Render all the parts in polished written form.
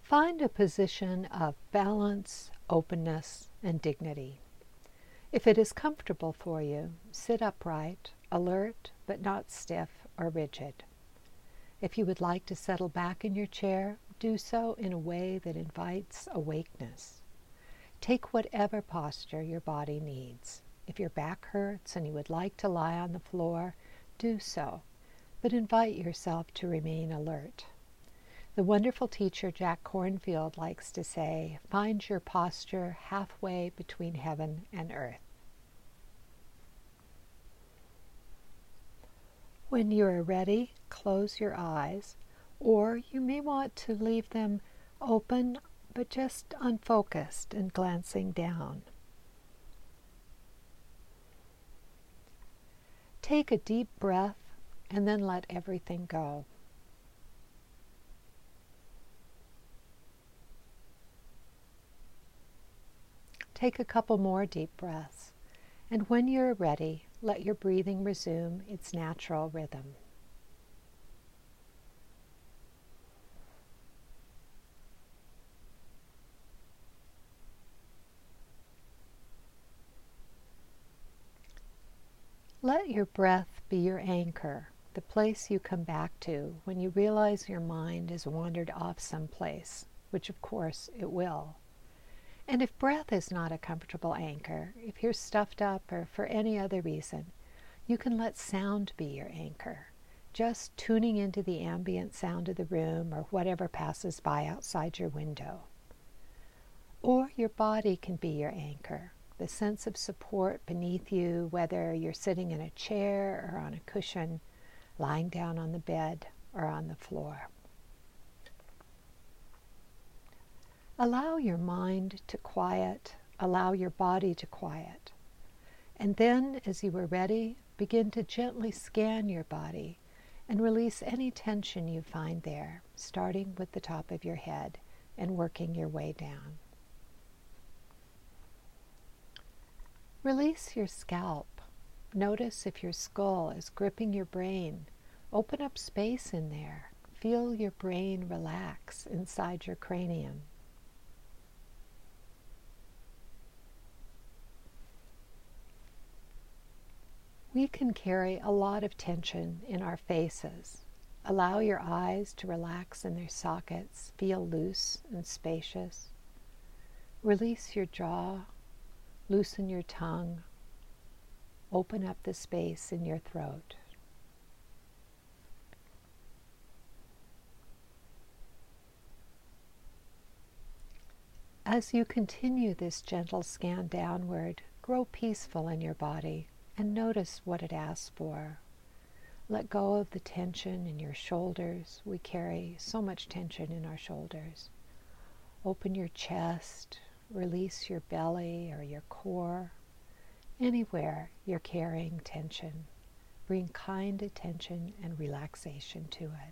Find a position of balance, openness, and dignity. If it is comfortable for you, sit upright, alert but not stiff or rigid. If you would like to settle back in your chair, do so in a way that invites awakeness. Take whatever posture your body needs. If your back hurts and you would like to lie on the floor, do so, but invite yourself to remain alert. The wonderful teacher Jack Kornfield likes to say, find your posture halfway between heaven and earth. When you are ready, close your eyes, or you may want to leave them open but just unfocused and glancing down. Take a deep breath and then let everything go. Take a couple more deep breaths, and when you're ready, let your breathing resume its natural rhythm. Let your breath be your anchor, the place you come back to when you realize your mind has wandered off someplace, which of course it will. And if breath is not a comfortable anchor, if you're stuffed up or for any other reason, you can let sound be your anchor, just tuning into the ambient sound of the room or whatever passes by outside your window. Or your body can be your anchor, the sense of support beneath you, whether you're sitting in a chair or on a cushion, lying down on the bed or on the floor. Allow your mind to quiet, allow your body to quiet. And then, as you are ready, begin to gently scan your body and release any tension you find there, starting with the top of your head and working your way down. Release your scalp. Notice if your skull is gripping your brain. Open up space in there. Feel your brain relax inside your cranium. We can carry a lot of tension in our faces. Allow your eyes to relax in their sockets, feel loose and spacious. Release your jaw, loosen your tongue, open up the space in your throat. As you continue this gentle scan downward, grow peaceful in your body and notice what it asks for. Let go of the tension in your shoulders. We carry so much tension in our shoulders. Open your chest, release your belly or your core. Anywhere you're carrying tension, bring kind attention and relaxation to it.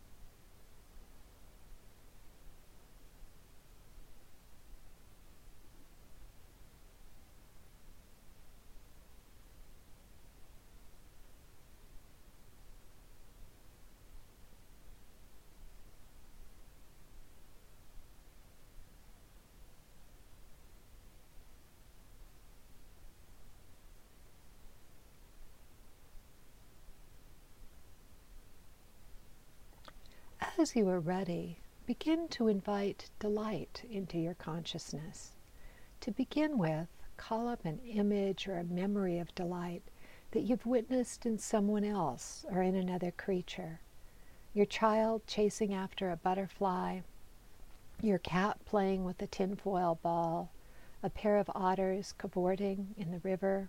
As you are ready, begin to invite delight into your consciousness. To begin with, call up an image or a memory of delight that you've witnessed in someone else or in another creature. Your child chasing after a butterfly, your cat playing with a tinfoil ball, a pair of otters cavorting in the river.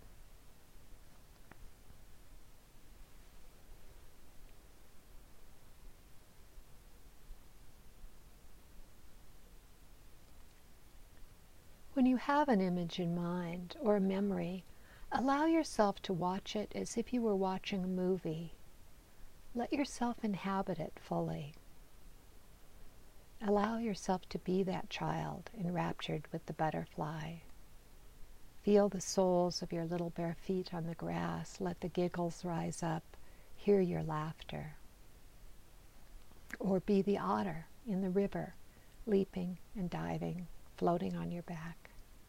When you have an image in mind or a memory, allow yourself to watch it as if you were watching a movie. Let yourself inhabit it fully. Allow yourself to be that child enraptured with the butterfly. Feel the soles of your little bare feet on the grass. Let the giggles rise up. Hear your laughter. Or be the otter in the river, leaping and diving, floating on your back.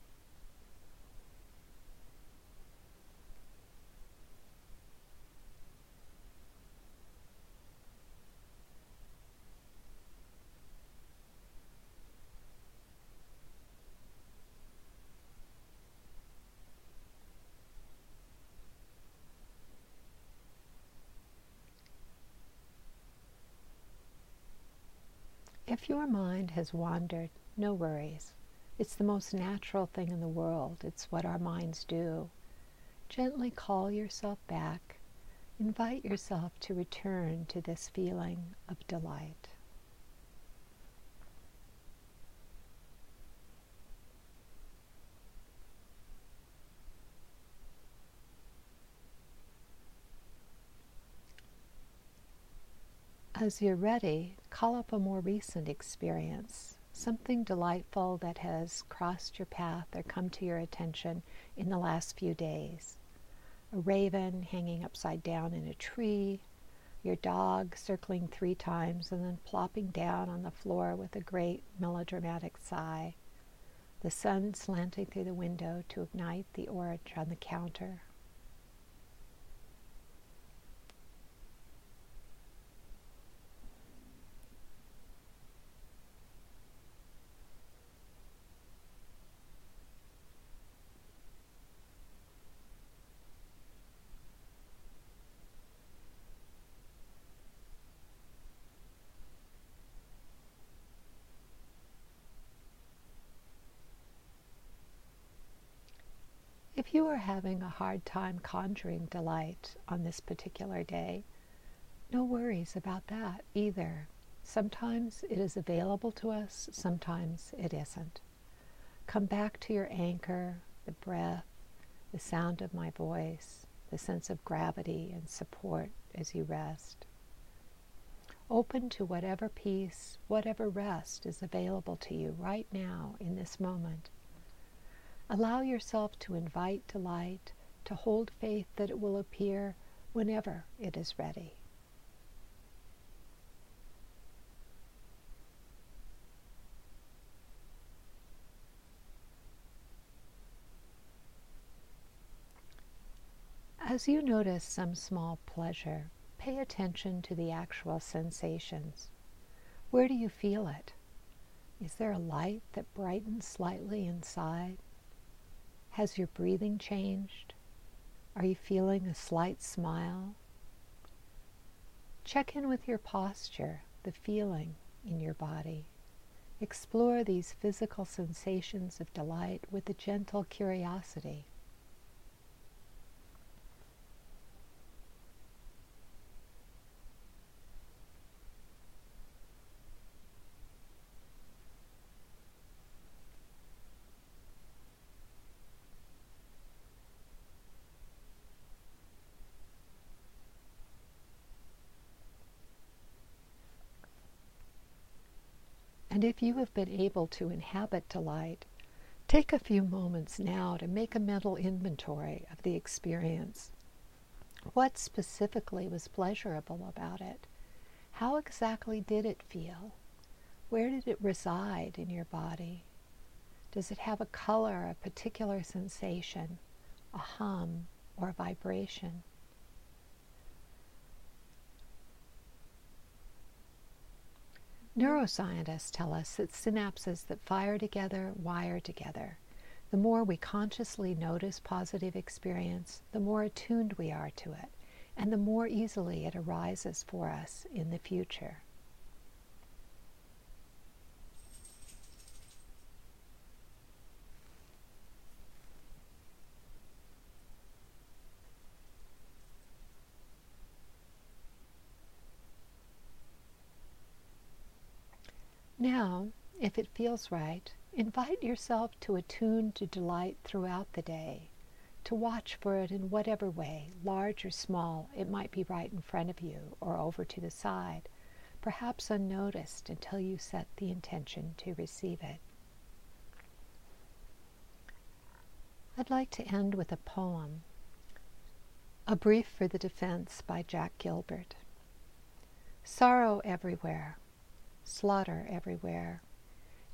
If your mind has wandered, no worries. It's the most natural thing in the world. It's what our minds do. Gently call yourself back. Invite yourself to return to this feeling of delight. As you're ready, call up a more recent experience, something delightful that has crossed your path or come to your attention in the last few days. A raven hanging upside down in a tree, your dog circling 3 times and then plopping down on the floor with a great melodramatic sigh, the sun slanting through the window to ignite the orange on the counter. If you are having a hard time conjuring delight on this particular day, no worries about that either. Sometimes it is available to us, sometimes it isn't. Come back to your anchor, the breath, the sound of my voice, the sense of gravity and support as you rest. Open to whatever peace, whatever rest is available to you right now in this moment. Allow yourself to invite delight, to hold faith that it will appear whenever it is ready. As you notice some small pleasure, pay attention to the actual sensations. Where do you feel it? Is there a light that brightens slightly inside? Has your breathing changed? Are you feeling a slight smile? Check in with your posture, the feeling in your body. Explore these physical sensations of delight with a gentle curiosity. And if you have been able to inhabit delight, take a few moments now to make a mental inventory of the experience. What specifically was pleasurable about it? How exactly did it feel? Where did it reside in your body? Does it have a color, a particular sensation, a hum, or a vibration? Neuroscientists tell us that synapses that fire together wire together. The more we consciously notice positive experience, the more attuned we are to it, and the more easily it arises for us in the future. Now, if it feels right, invite yourself to attune to delight throughout the day, to watch for it in whatever way, large or small. It might be right in front of you or over to the side, perhaps unnoticed until you set the intention to receive it. I'd like to end with a poem, A Brief for the Defense by Jack Gilbert. Sorrow everywhere, slaughter everywhere,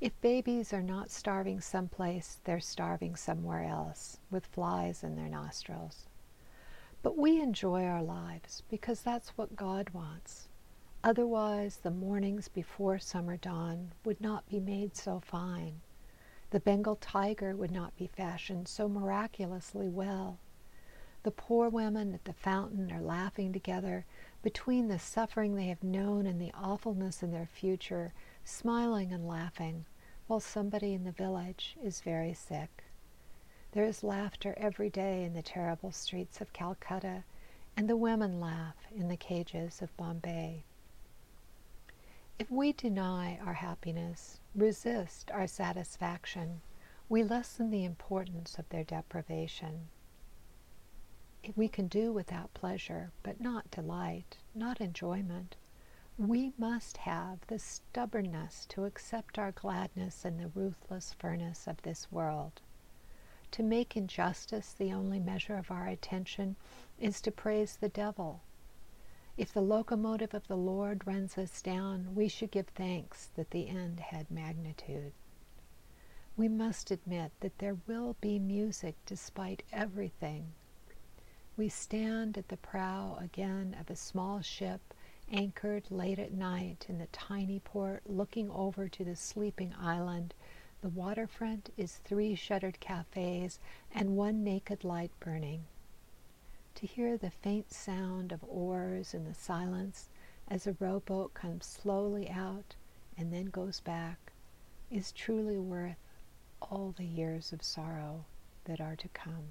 If babies are not starving someplace, they're starving somewhere else, with flies in their nostrils. But we enjoy our lives because that's what God wants. Otherwise, the mornings before summer dawn would not be made so fine. The Bengal tiger would not be fashioned so miraculously well. The poor women at the fountain are laughing together between the suffering they have known and the awfulness in their future, smiling and laughing, while somebody in the village is very sick. There is laughter every day in the terrible streets of Calcutta, and the women laugh in the cages of Bombay. If we deny our happiness, resist our satisfaction, we lessen the importance of their deprivation. We can do without pleasure, but not delight, not enjoyment. We must have the stubbornness to accept our gladness in the ruthless furnace of this world. To make injustice the only measure of our attention is to praise the devil. If the locomotive of the Lord runs us down, we should give thanks that the end had magnitude. We must admit that there will be music despite everything. We stand at the prow again of a small ship anchored late at night in the tiny port looking over to the sleeping island. The waterfront is 3 shuttered cafes and 1 naked light burning. To hear the faint sound of oars in the silence as a rowboat comes slowly out and then goes back is truly worth all the years of sorrow that are to come.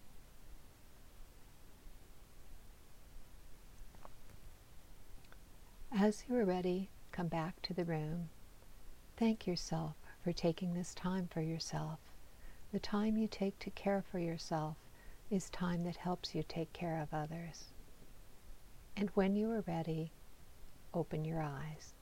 As you are ready, come back to the room. Thank yourself for taking this time for yourself. The time you take to care for yourself is time that helps you take care of others. And when you are ready, open your eyes.